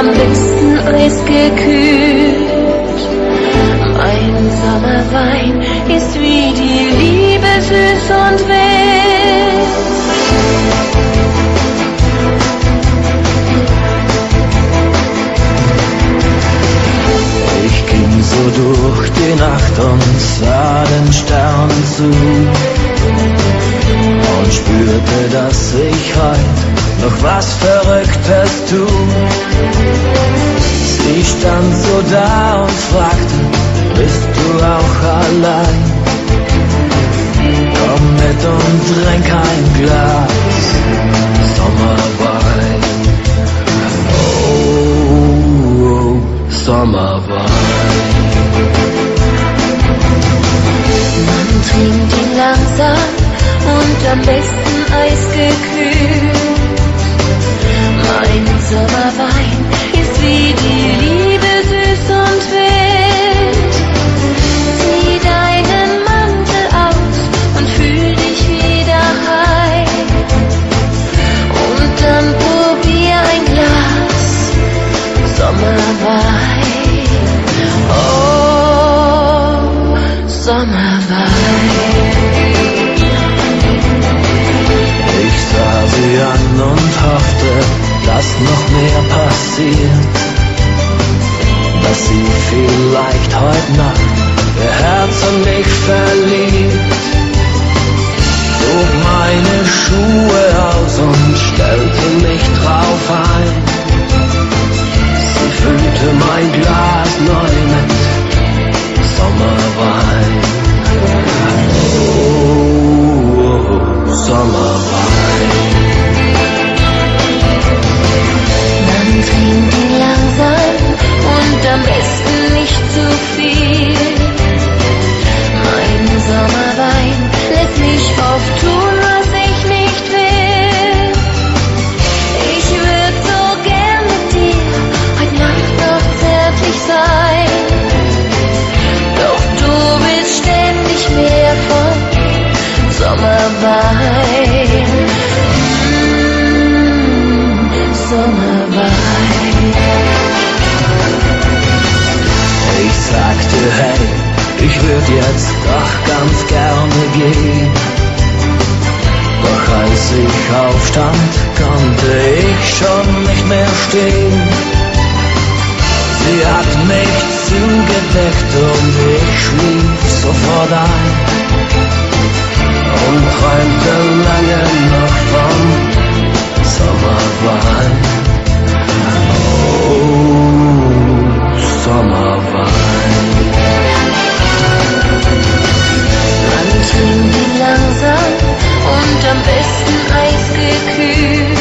am besten eisgekühlt. Mein Sommerwein ist wie die Liebe süß und wild. Ich ging so durch die Nacht und sah den Sternen zu und spürte, dass ich heut noch was Verrücktes tu. Sie stand so da und fragte, bist du auch allein? Komm mit und trink ein Glas Sommerwein. Oh, Sommerwein. Man trinkt ihn langsam und am besten eisgekühlt. Mein Sommerwein ist wie die Liebe süß und wild. Zieh deinen Mantel aus und fühl dich wieder heim. Und dann probier ein Glas Sommerwein. Oh, Sommerwein. Ich sah sie an und hoffte, dass noch mehr passiert, dass sie vielleicht heute Nacht ihr Herz an mich verliebt. Zog meine Schuhe aus und stellte mich drauf ein. Sie füllte mein Glas neu mit Sommerwein. Oh, Sommerwein. Man trinkt ihn langsam und am besten nicht zu viel. Mein Sommerwein lässt mich oft tun, was ich nicht will. Ich würd so gern mit dir heute Nacht noch zärtlich sein. Doch du willst ständig mehr von Sommerwein. Sommerwein. Ich sagte, hey, ich würd jetzt doch ganz gerne gehen. Doch als ich aufstand, konnte ich schon nicht mehr stehen. Sie hat mich zugedeckt und ich schlief sofort ein und träumte lange noch von Sommerwein. Oh, Sommerwein. Man trinkt ihn langsam und am besten eisgekühlt.